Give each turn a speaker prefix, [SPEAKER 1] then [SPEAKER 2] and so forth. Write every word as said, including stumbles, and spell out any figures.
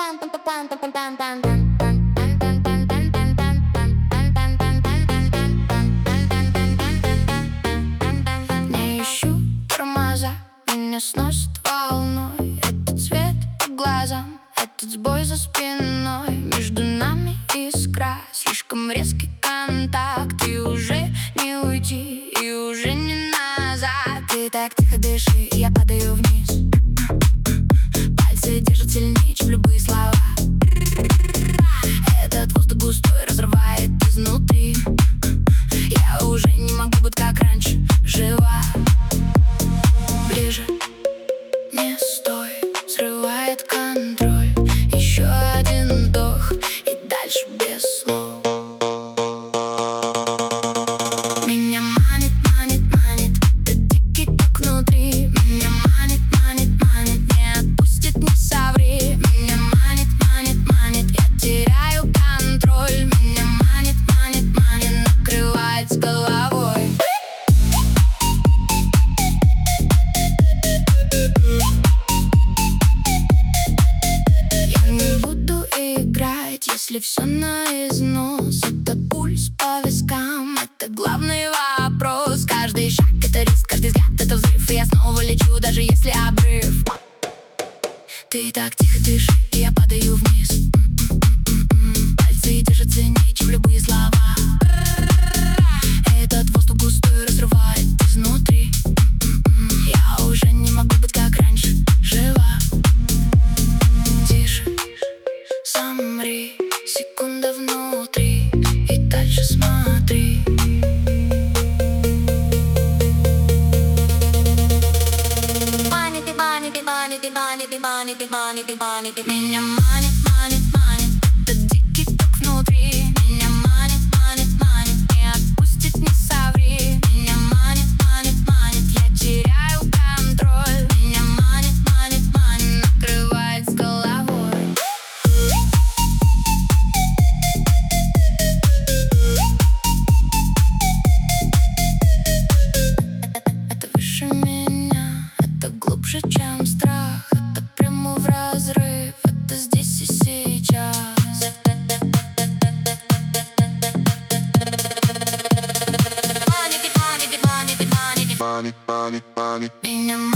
[SPEAKER 1] Не ищу тормоза, меня сносит волной. Этот цвет по глазам, этот сбой за спиной. Между нами искра, слишком резкий контакт. И уже не уйти, и уже не назад. Ты так тихо дыши, я падаю вниз. Пальцы держат сильнее, чем любые слова. Этот воздух густой разрывает изнутри. Я уже не могу быть как раньше, жива. Ближе, не стой, срывает контроль. Еще один вдох и дальше без слов. Меня манит, манит, манит, этот дикий ток внутри. Меня манит, манит, манит, не отпустит, не соври. Меня манит, манит, манит, я теряю контроль. Меня манит, манит, манит, накрывает с головой. Я не буду играть, если все на износ. Это пульс по вискам, это главный вопрос. Каждый шаг — это риск, каждый взгляд — это взрыв. И я снова лечу, даже если обрыв. Ты так тихо дыши, и я падаю вниз. Пальцы держат сильнее, чем любые слова. Этот воздух густой разрывает изнутри. Я уже не могу быть как раньше, жива. Тише, замри, секунда внутри, и дальше смотри. Манит, манит, манит, манит, манит, манит, манит. Меня манит, манит, манит, этот дикий ток внутри. Меня манит, манит, манит, не отпустит, не соври. Меня манит, манит, манит, я теряю контроль. Меня манит, манит, манит, накрывает с головой. Это выше меня, это глубже, чем страх. Это прямо в разрыв, это здесь и сейчас. Манит, манит, манит, манит,
[SPEAKER 2] Money, money, money.
[SPEAKER 1] меня